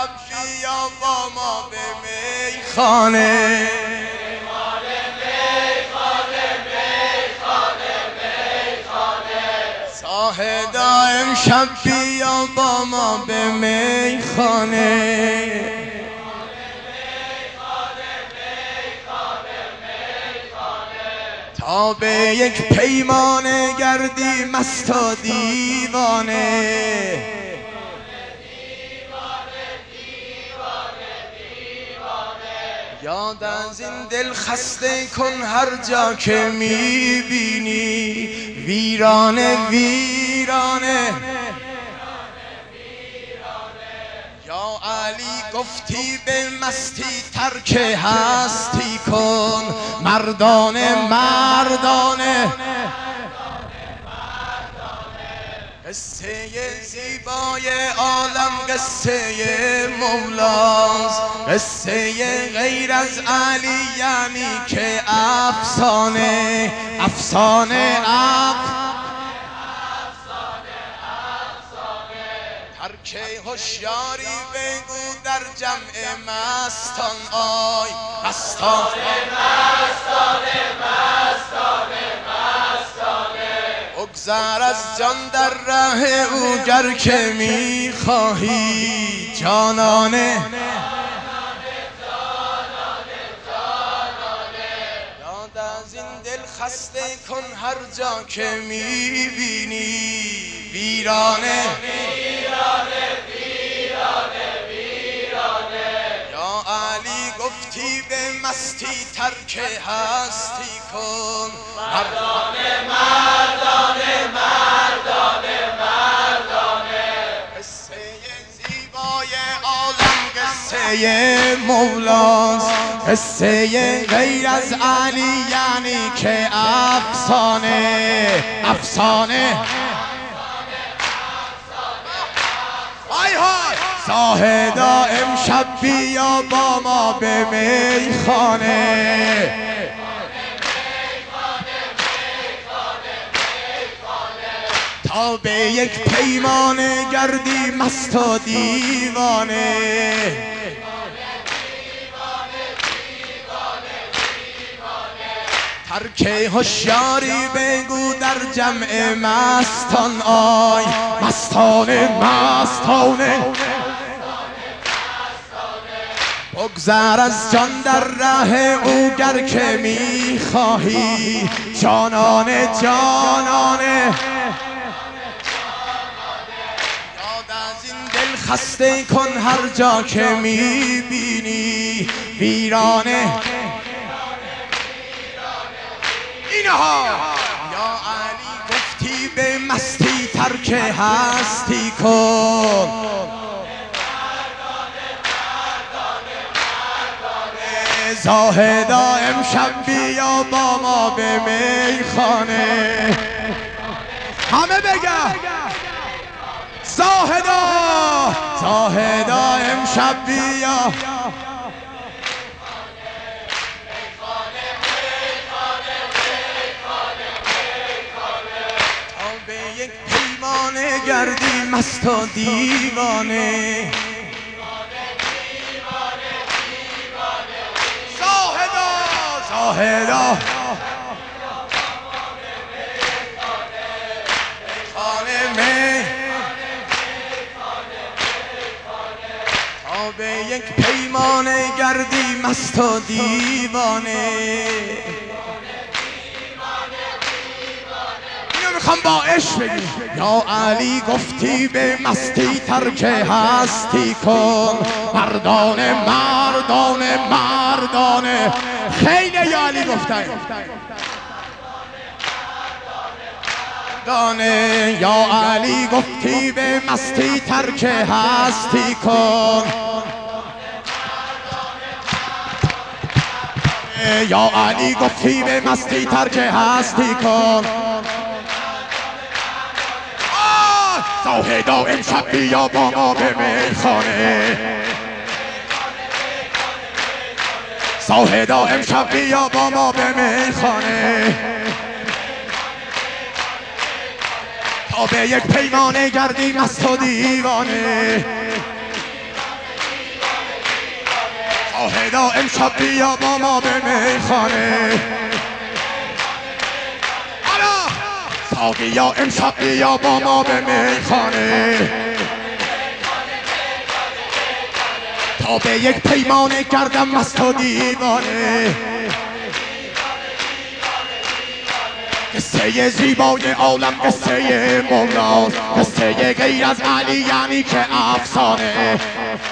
امشب بیا با ما به میخانه. زاهدا امشب بیا با ما به میخانه. تا به یک پیمانه گردی مست و دیوانه. یاد از این دل خسته کن هر جا که میبینی ویرانه ویرانه. یا علی گفتی به مستی ترک هستی کن مردانه مردانه. قصه زیبای عالم قصه مولاست، قصه غیر از علی یعنی که افسانه افسانه هر که هوشیاری بگو در جمع مستان آی مستانه بگذر از جان در ره او گر که میخواهی جانانه. یاد از این دل خسته کن هر جا که میبینی ویرانه یا علی گفتی به مستی ترک هستی کن مردانه قصه زیبای عالم قصه مولاست، قصه غیر از علی یعنی که افسانه افسانه. زاهدا امشب بیا با ما به میخانه. تا به یک پیمانه گردی مست و دیوانه. ترک هوشیاری بگو در جمع مستان آی مستانه بگذر از جان در ره او گر که میخواهی جانانه یاد از این دل خسته کن هر جا که میبینی ویرانه. اینها یا علی گفتی به مستی ترک هستی کن زاهدا امشب بیا با ما به میخانه. همه بگه زاهدا امشب بیا تا به یک پیمانه گردی مست و دیوانه. زاهدا تا به یک پیمانه گردی مست و دیوانه. اینو میخوام با عشق بگی. یا علی گفتی به مستی ترک هستی کن مردانه خیلی یا علی گفتن یا علی گفتی به مستی ترک هستی کن یا علی گفتی به مستی ترک هستی کن. زاهدا امشب بیا با ما به میخانه. زاهدا امشب بیا با ما به میخانه. تا به یک پیمانه گردی مست و دیوانه. شاهدا امشب بیا با ما به میخانه ساقیا امشب بیا با ما به میخانه تا به یک پیمانه گردم مست و دیوانه قصه زیبای عالم قصه مولاست قصه غیر از علی یعنی که افسانه